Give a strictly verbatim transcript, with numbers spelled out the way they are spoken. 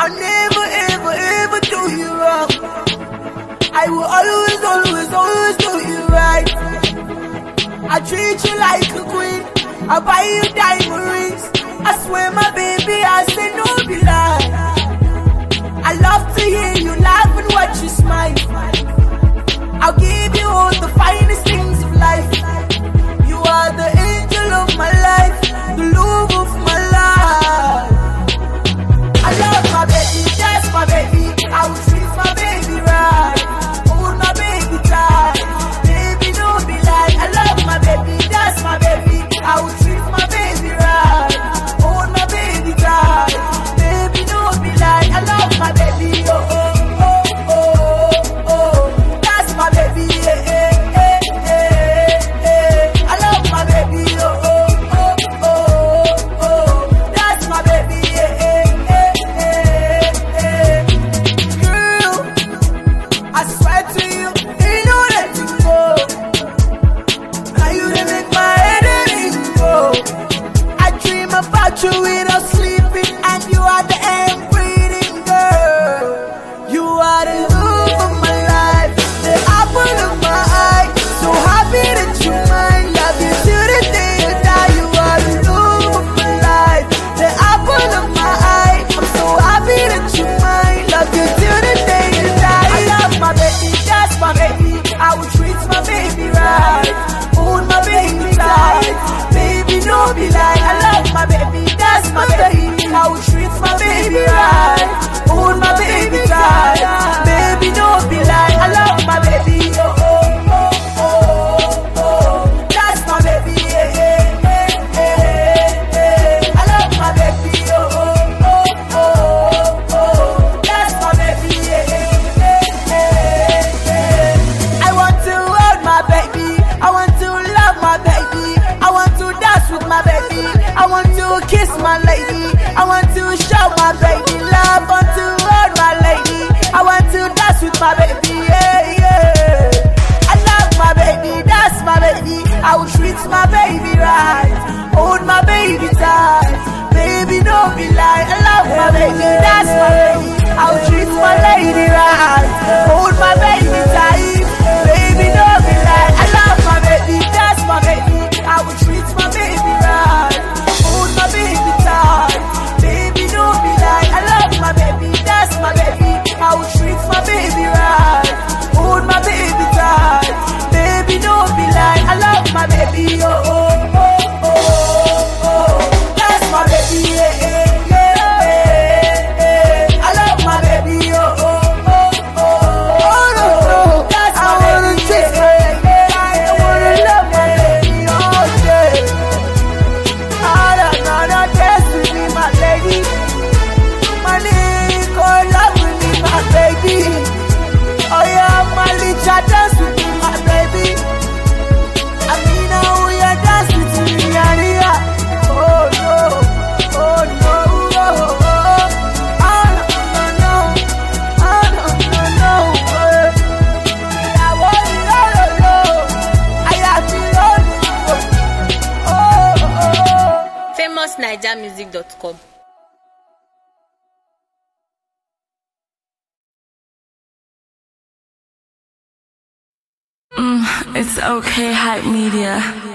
I'll never, ever, ever do you wrong. I will always, always, always do you right. I treat you like a queen. I buy you diamond rings. I swear, my baby, I say no be lie. I love to hear you laugh and watch you smile. I'll give you all the finest things of life. You are the angel of my life, the love of my life. I love my baby, that's my baby. I will treat my baby right. Hold my baby tight. Baby, don't be like. I love my baby, that's my baby. I will treat my baby right. Hold my baby tight. Baby, don't be like. I love my baby, oh oh oh oh oh. That's my baby, eh eh eh eh eh. I love my baby, oh oh oh oh oh. That's my baby, eh eh eh eh eh. Girl, I swear to you, ain't no letting go. Now you done make my head ache go. I dream about you without sleeping, and you are the air I'm breathing, girl. You are the love of my life, the apple of my eye. So happy that you mine, love you till the day you die. You are the love of my life, the apple of my eye. I'm so happy that you mine, love you till the day you die. I love my baby, that's my baby. I will treat my baby right. Hold my baby tight. Baby, no be like. I love my baby, that's my baby. I will treat my baby right. Hold my baby tight. Baby, no be like. I love my baby. Oh oh oh oh oh. That's my baby. Yeah yeah yeah yeah yeah. I love my baby. Oh oh oh oh oh. That's my baby. Yeah yeah yeah yeah. I want to hold my baby. I want to love my baby. I want to dance with my baby. I want to kiss my lady. I want to show my baby love. I want to hold my lady. I want to dance with my baby. Yeah, yeah. I love my baby. That's my baby. I will treat my baby right. Hold my baby tight. Baby, don't be like. I love my baby. That's my baby. I will treat my lady right. Hold my baby tight. Baby, don't be like. I love my baby. That's my baby. I will treat my baby right. Hold my baby tight. Baby, don't be like. I love my baby. That's my baby. I will treat my baby right. Hold my baby tight. Baby, don't be like. I love my baby. Oh oh oh oh oh. That's my baby. Yeah yeah yeah yeah. I love my baby. Oh oh oh oh. Oh no no. That's my baby. Yeah yeah yeah. I wanna love my baby all day. I don't know no dance with me, my lady. My nigga love with me, my baby. Oh yeah, my licha dance with me, my baby. I mean, now we are dance with me, yeah, yeah. Oh no, oh no, oh oh. Oh no, no, no, oh no, no, no. I want it all alone. I have it all alone. Oh oh. famous naija music dot com. It's okay, hype media.